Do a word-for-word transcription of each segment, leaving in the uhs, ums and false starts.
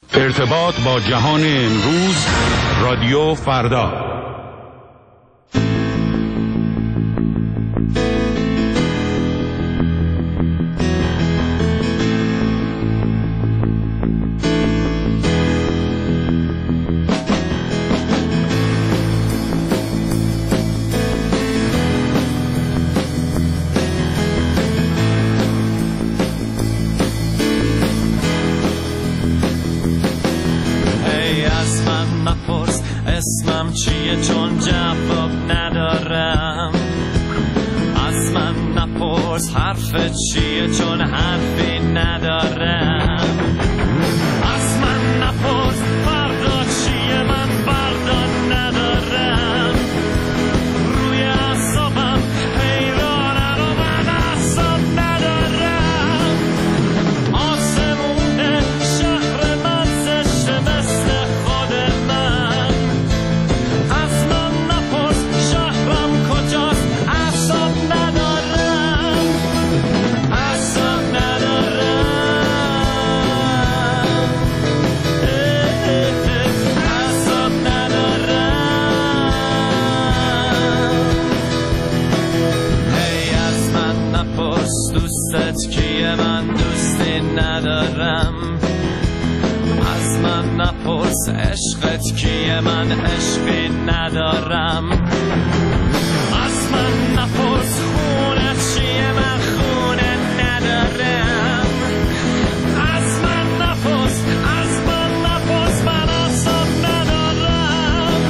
ارتباط با جهان امروز، رادیو فردا. اسمم چیه چون جواب ندارم، از من نپرس حرف چیه چون حرفی ندارم، از من نپرس فردا چیه من فردا ندارم، روی اعصابم حیرانم و من اعصاب ندارم، آسمون شهر من زشته مثل خود من، از من نپرس شهرم کجاست اعصاب ندارم، اعصاب ندارم، اعصاب ندارم. هی از من نپرس دوستت کیه من دوستی ندارم، از من نپرس عشقت کیه من عشقی ندارم، از من نپرس خونت چیه من خونه ندارم، از من نپرس از من نپرس من اعصاب ندارم،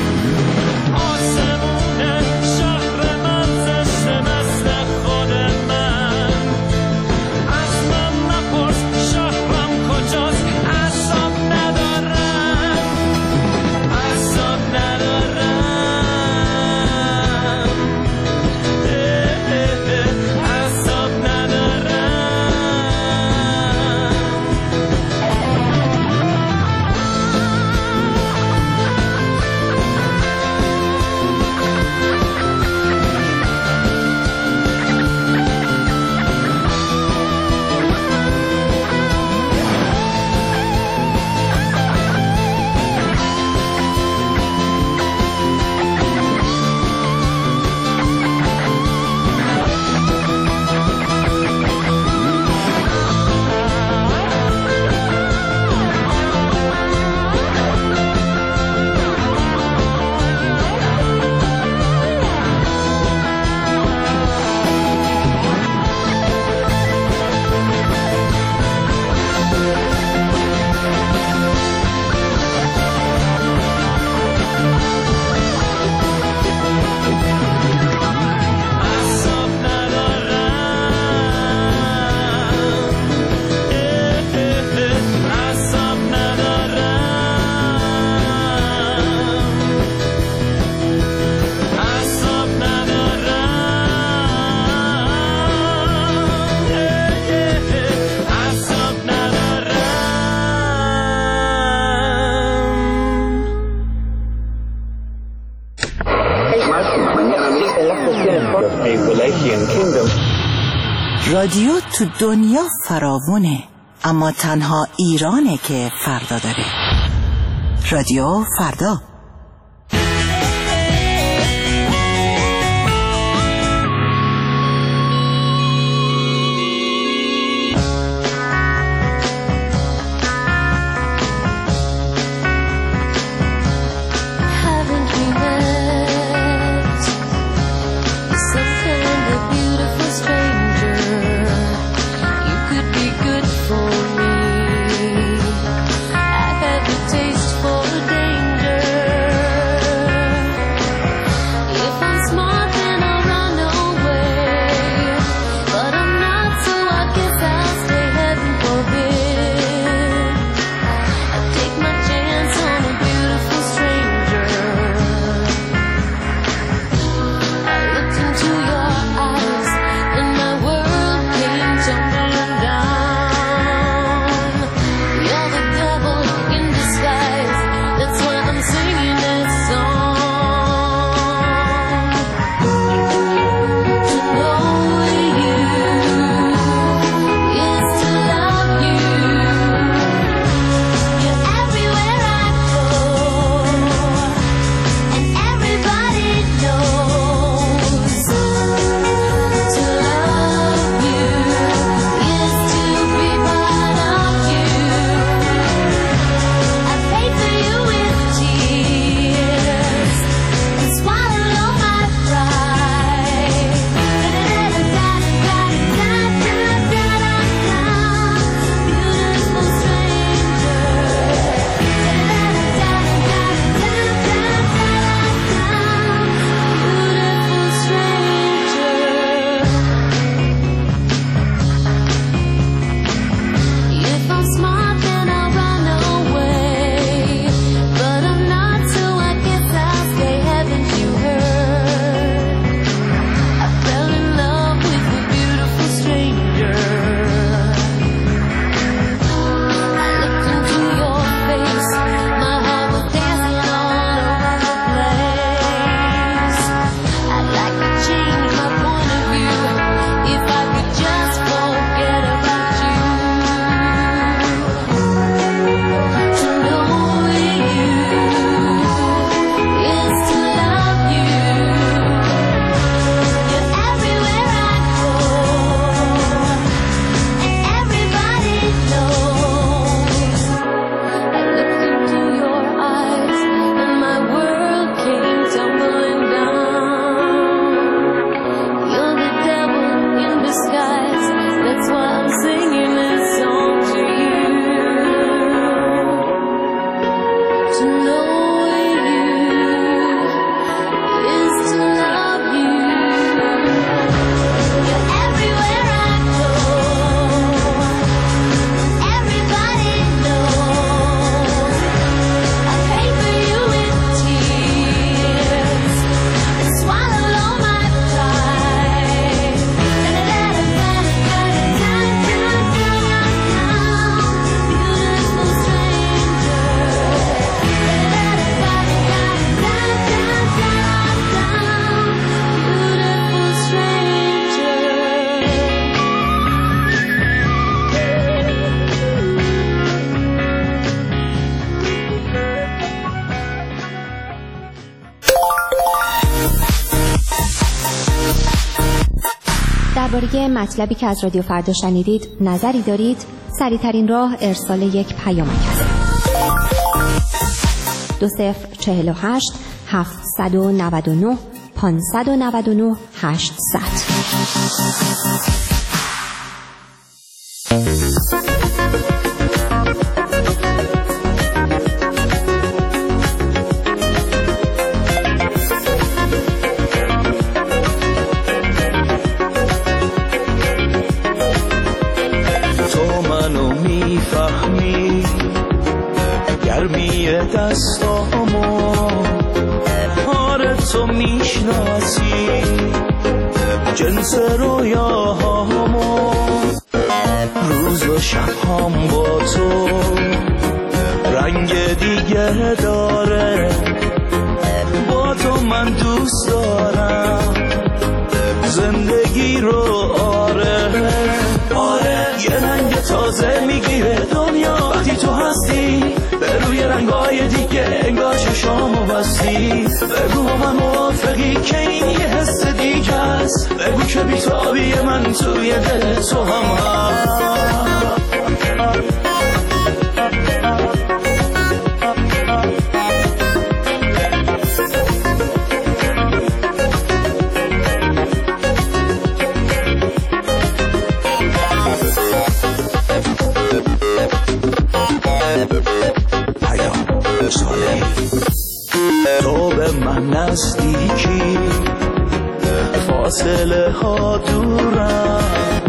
آسمون شهر من زشته مثل خود من، از من نپرس شهرم کجاست اعصاب ندارم، اعصاب ندارم، اعصاب ندارم. رادیو تو دنیا فراوونه، اما تنها ایرانه که فردا داره. رادیو فردا. Taste for danger. درباره مطلبی که از رادیو فردا شنیدید نظری دارید؟ سریع‌ترین راه ارسال یک پیامک است. دو صفر چهل و هشت هفتصد و نود و نه پانصد و نود و نه هشتصد. دستامو آره تو میشناسی جنس رویاهامو روز و شبهام با تو رنگ دیگه داره با تو من دوست دارم زندگی رو آره آره یه رنگ تازه میگیره دنیا وقتی تو هستی به روی رنگای دیگه انگار چشامو بستی بگو با من موافقی که این یه حس دیگه است بگو که بیتابی من توی دل تو هم هست تو به من نزدیکی فاصله ها دورم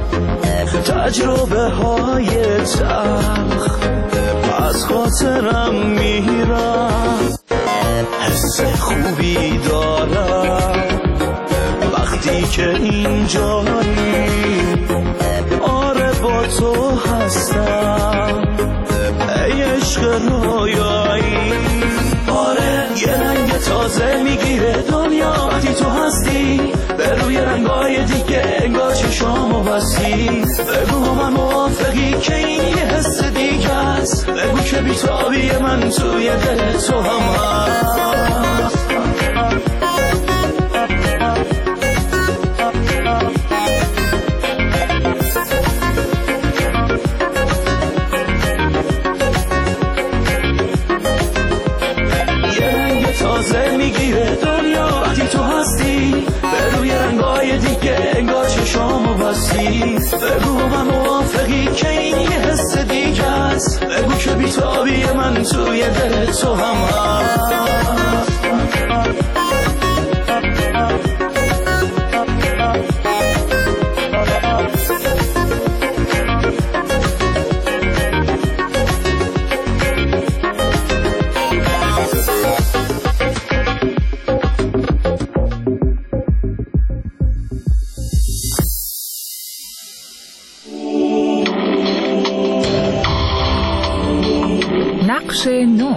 تجربه های تلخ از خاطرم میرم حس خوبی دارم وقتی که اینجایی آره با تو هستم ای عشق رویایی آره یه رنگ تازه میگیره دنیا وقتی تو هستی به روی رنگای دیگه انگار چشامو بستی بگو با من موافقی که این یه حس دیگه است بگو که بیتابی من توی دل تو هم هست تازه میگیره دنیا وقتی تو هستی به روی رنگای دیگه انگار چشامو بستی بگو با من موافقی که این یه حس دیگه است بگو که بیتابی من توی دل تو هم هست نقش نو.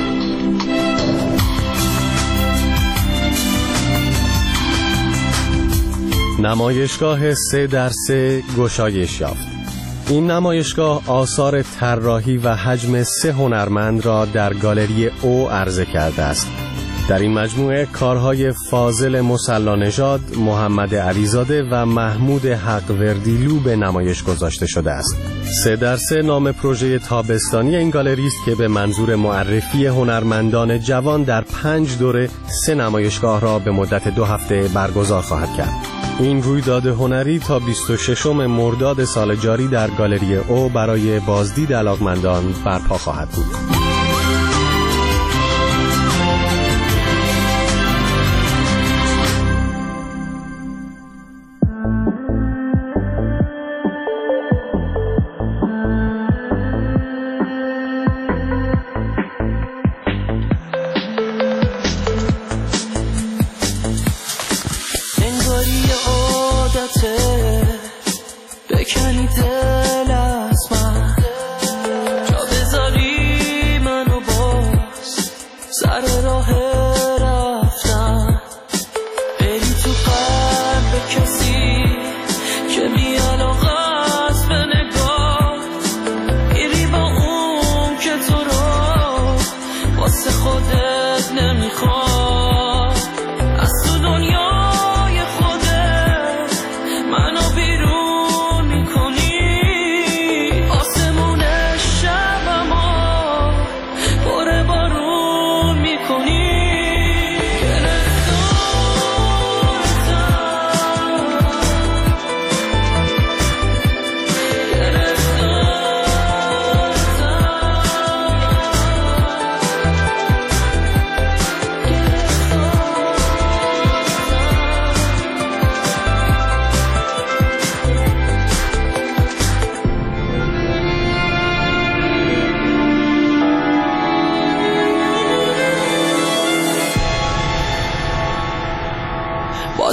نمایشگاه سه در سه گشایش یافت. این نمایشگاه آثار طراحی و حجم سه هنرمند را در گالری او عرضه کرده است. در این مجموعه کارهای فاضل مصلانژاد، محمد علیزاده و محمود حقوردیلو به نمایش گذاشته شده است. سه در سه نام پروژه تابستانی این گالری است که به منظور معرفی هنرمندان جوان در پنج دوره سه نمایشگاه را به مدت دو هفته برگزار خواهد کرد. این رویداد هنری تا بیست و ششم مرداد سال جاری در گالری او برای بازدید علاقمندان برپا خواهد بود. بکنی دل از من جا بذاری منو باز سر راه رفتن بری تو قلب کسی که بی علاقه است به نگاه میری با اون که تو رو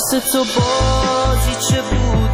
واسه تو بازی چه بود